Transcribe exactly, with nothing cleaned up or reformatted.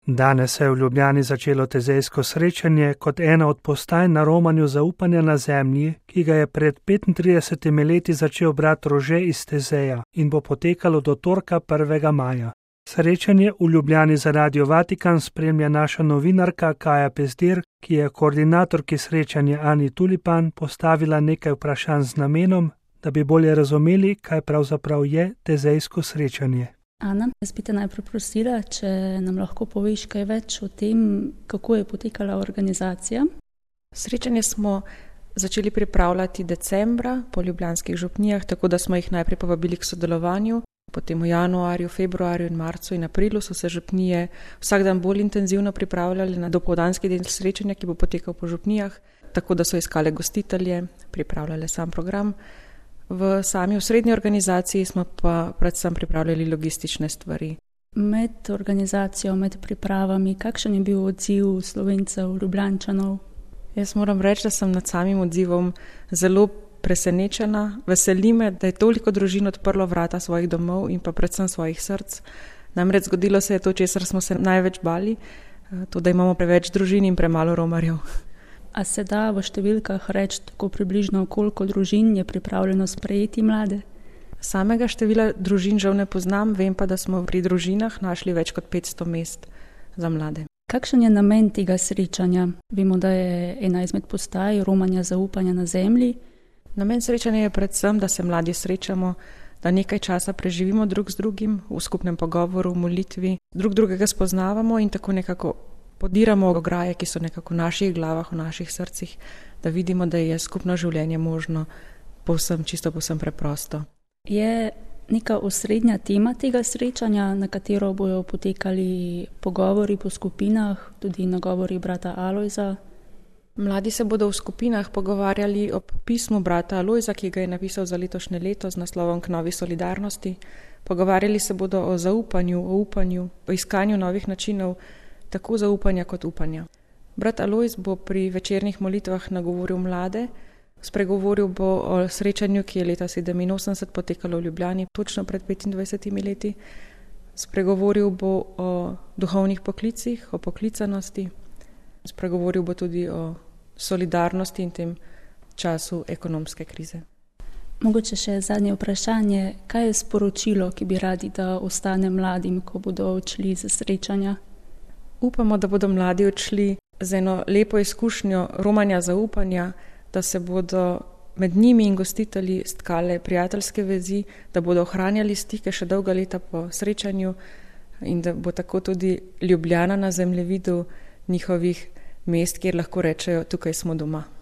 Danes se je v Ljubljani začelo tezejsko srečanje kot ena od postaj na romanju zaupanja na zemlji, ki ga je pred petintridesetimi leti začel brat Rože iz Tezeja in bo potekalo do torka prvega maja. Srečanje v Ljubljani za Radio Vatikan spremlja naša novinarka Kaja Pezdir, ki je koordinatorki srečanja Ani Tulipan postavila nekaj vprašanj z namenom, da bi bolje razumeli, kaj pravzaprav je tezejsko srečanje. Ana, jaz bi te najprej prosila, če nam lahko poveš kaj več o tem, kako je potekala organizacija. Srečanje smo začeli pripravljati decembra po ljubljanskih župnijah, tako da smo jih najprej povabili k sodelovanju. Potem v januarju, februarju in marcu in aprilu so se župnije vsak dan bolj intenzivno pripravljali na dopoldanski del srečanja, ki bo potekal po župnijah, tako da so iskale gostitelje, pripravljale sam program. V sami osrednji organizaciji smo pa predvsem pripravljali logistične stvari. Med organizacijo, med pripravami, kakšen je bil odziv Slovencev, Ljubljančanov? Jaz moram reči, da sem nad samim odzivom zelo presenečena. Veseli me, da je toliko družin odprlo vrata svojih domov in pa predvsem svojih src. Namreč zgodilo se je to, česar smo se največ bali, to, da imamo preveč družin in premalo romarjev. A se da v številkah reči tako približno, koliko družin je pripravljeno sprejeti mlade? Samega števila družin žal ne poznam, vem pa, da smo pri družinah našli več kot petsto mest za mlade. Kakšen je namen tega srečanja? Vemo, da je ena izmed postaj romanja zaupanja na zemlji. Namen srečanja je predvsem, da se mladi srečamo, da nekaj časa preživimo drug z drugim v skupnem pogovoru, v molitvi, drug drugega spoznavamo in tako nekako podiramo ograje, ki so nekako v naših glavah, v naših srcih, da vidimo, da je skupno življenje možno povsem, čisto povsem preprosto. Je neka osrednja tema tega srečanja, na katero bojo potekali pogovori po skupinah, tudi nagovori brata Alojza? Mladi se bodo v skupinah pogovarjali o pismu brata Alojza, ki ga je napisal za letošnje leto z naslovom K novi solidarnosti. Pogovarjali se bodo o zaupanju, o upanju, o iskanju novih načinov, tako zaupanja kot upanja. Brat Alojz bo pri večernih molitvah nagovoril mlade, spregovoril bo o srečanju, ki je leta sedeminosemdeset potekalo v Ljubljani, točno pred petindvajsetimi leti. Spregovoril bo o duhovnih poklicih, o poklicanosti. Spregovoril bo tudi o solidarnosti in tem času ekonomske krize. Mogoče še zadnje vprašanje, kaj je sporočilo, ki bi radi, da ostane mladim, ko bodo odšli z srečanja? Upamo, da bodo mladi odšli z eno lepo izkušnjo romanja zaupanja, da se bodo med njimi in gostitelji stkale prijateljske vezi, da bodo ohranjali stike še dolga leta po srečanju in da bo tako tudi Ljubljana na zemljevidu njihovih mest, kjer lahko rečejo, tukaj smo doma.